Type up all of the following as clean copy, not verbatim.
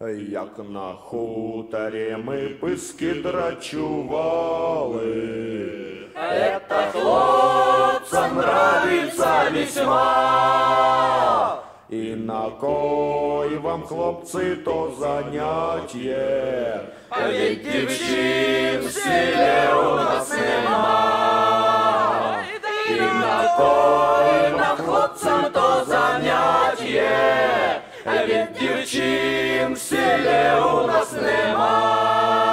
Як на хуторі ми писки драчували. Это хлопцам нравится весьма. І на кой вам, хлопці, то заняття? А ведь девчин в селе у нас нема. И на кой нам, хлопцам, то заняття? А ведь девчин в селе у нас нема.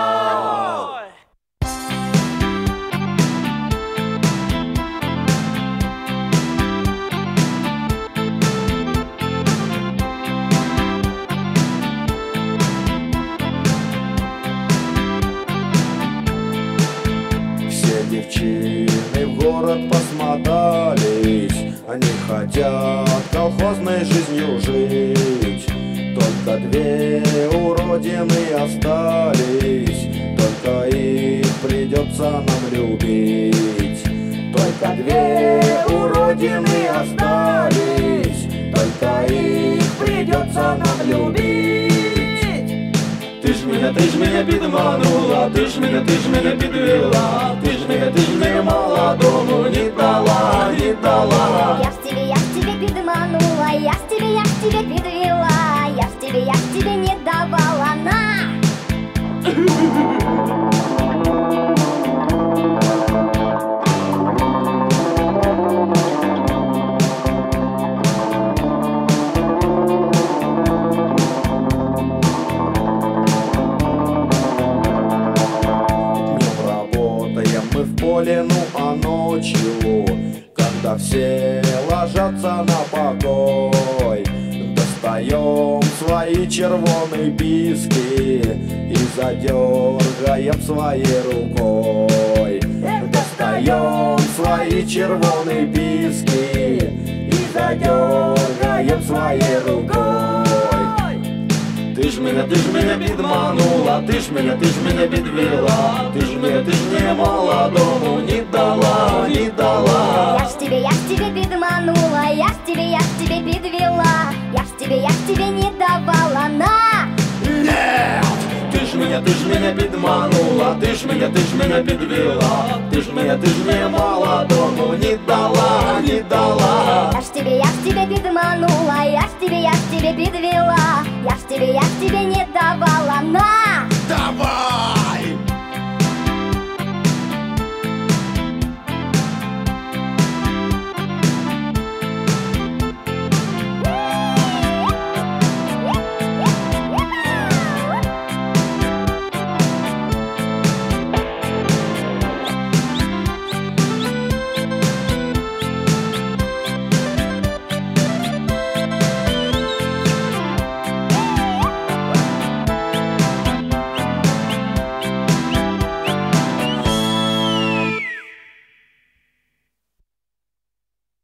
Девчины в город посмотались, они хотят колхозной жизнью жить. Только две уродины остались, только их придется нам любить. Только две уродины остались, только их придется нам любить. Ты ж меня підманула, ты ж меня підвела, ты ж мне молодому не дала, не дала. Я ж тебе підманула, я ж тебе підвела, я ж тебе не давала, на! Ну а ночью, когда все ложатся на покой, достаем свои червоные писки и задергаем своей рукой. Достаем свои червоные писки и задергаем своей рукой. Ты ж меня підманула, ты ж меня підвела, ты ж мне молодому не дала, не дала. Я ж тебе підманула, я ж тебе підвела, я ж тебе не давала, на! Нет! Ты ж меня підманула, ты ж меня підвела, ты ж мне молодому не дала, не дала. Я ж тебе підманула, я ж тебе підвела, я ж тебе